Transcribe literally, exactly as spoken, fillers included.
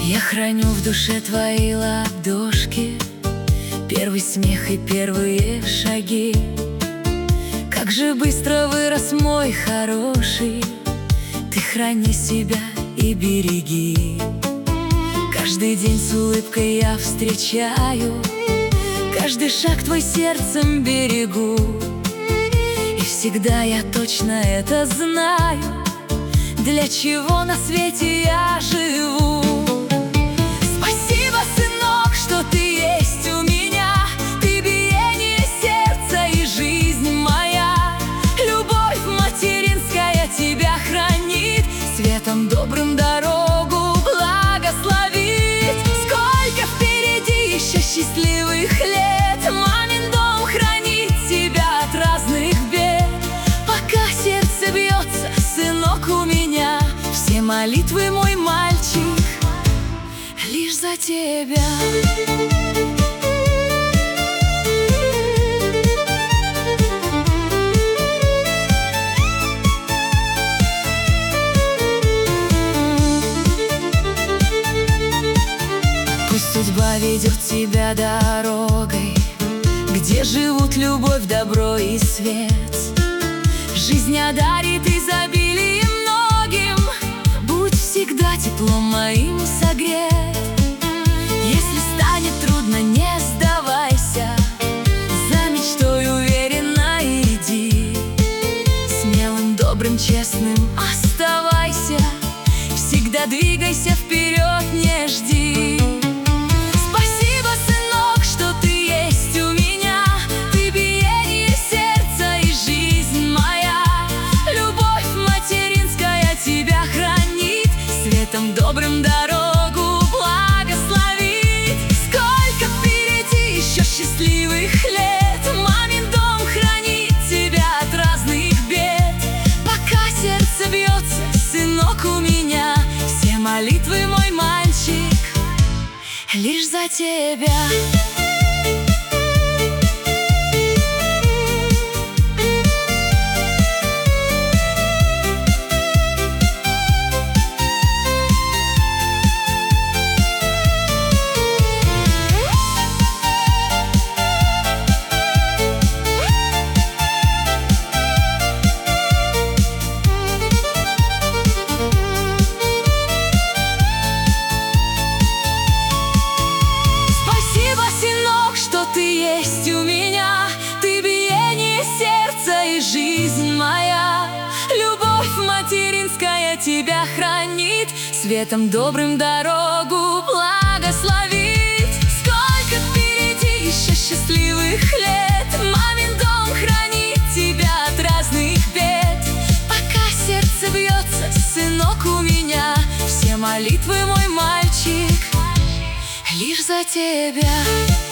Я храню в душе твои ладошки, первый смех и первые шаги. Как же быстро вырос мой хороший, ты храни себя и береги. Каждый день с улыбкой я встречаю, каждый шаг твой сердцем берегу. И всегда я точно это знаю, для чего на свете я живу. Спасибо, сынок, что ты есть у меня, ты биение сердца и жизнь моя. Любовь материнская тебя хранит, светом добрым дорогу благословит. Сколько впереди еще счастливых лет, мамин дом хранит тебя от разных бед. Пока сердце бьется, сынок, у меня все молитвы, мой мальчик, лишь за тебя. Пусть судьба ведет тебя дорогой, где живут любовь, добро и свет. Жизнь одарит изобилием многим, будь всегда теплом моим согрет. Если станет трудно, не сдавайся, за мечтой уверенно иди. Смелым, добрым, честным оставайся, всегда двигайся вперед, не жди. Спасибо, сынок, что ты есть у меня, ты биение сердца и жизнь моя. Любовь материнская тебя хранит, светом добрым дорогу благословит. Сколько впереди еще счастливых лет, мамин дом хранит тебя от разных бед. Пока сердце бьется, сынок, у меня все молитвы, мой мальчик, лишь за тебя. Ты есть у меня, ты биение сердца и жизнь моя. Любовь материнская тебя хранит, светом добрым дорогу благословит. Сколько впереди еще счастливых лет, мамин дом хранит тебя от разных бед. Пока сердце бьется, сынок, у меня все молитвы, мой мальчик, лишь за тебя.